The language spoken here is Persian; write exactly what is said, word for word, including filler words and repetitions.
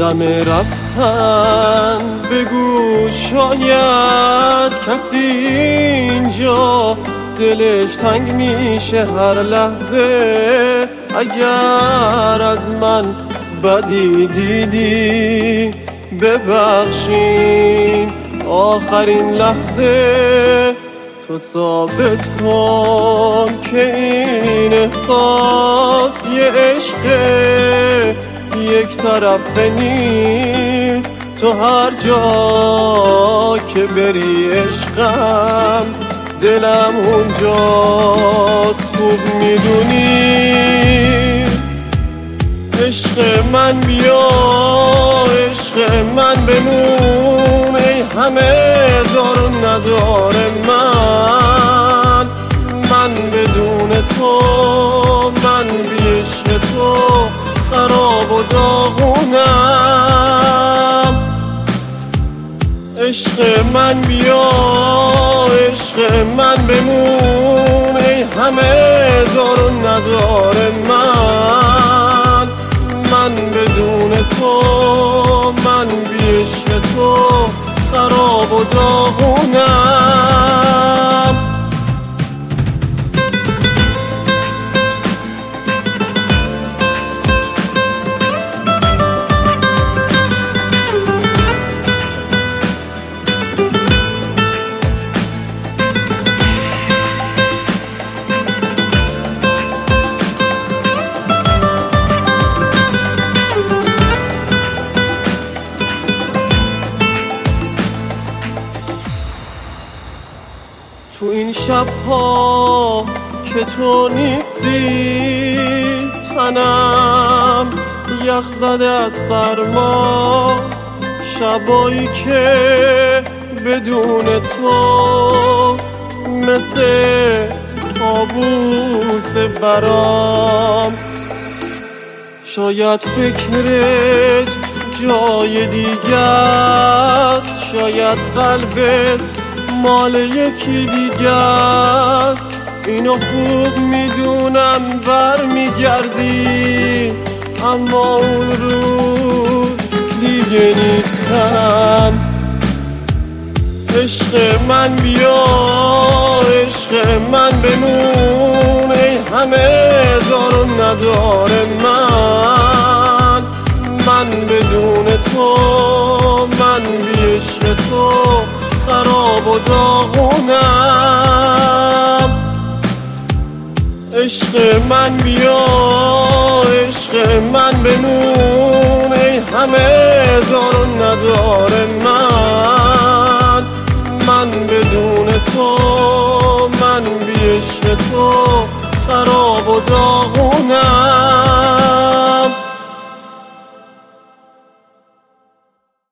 همه رفتن، بگو شاید کسی اینجا دلش تنگ میشه هر لحظه. اگر از من بدی دیدی ببخشین آخرین لحظه. تو ثابت کن که این احساس یه عشقه یک طرفه نیست. تو هر جا که بری عشقم دلم اونجاست، خوب میدونی. عشق من بیا، عشق من بمون، ای همه دار و ندار من. من بدون تو، من بی عشق تو خراب و داغونم. عشق من بیا، عشق من بمون، ای همه دار و ندار من. من بدون تو، من بی عشق تو خراب و داغونم. تو این شب‌ها که تو نیستی تنم یخ زده از سرما. شبایی که بدون تو مثل کابوس برام. شاید فکرت جای دیگه است، شاید قلبت مال یکی دیگه است. اینو خوب میدونم بر میگردی، اما اون روز دیگه نیستم. عشق من بیا، عشق من بمون، ای همه دار و ندار من. من بدون تو، من بی عشق تو خراب و داغونم. عشق من بیا، عشق من بمون، ای همه دار و ندار من. من بدون تو، من بی عشق تو خراب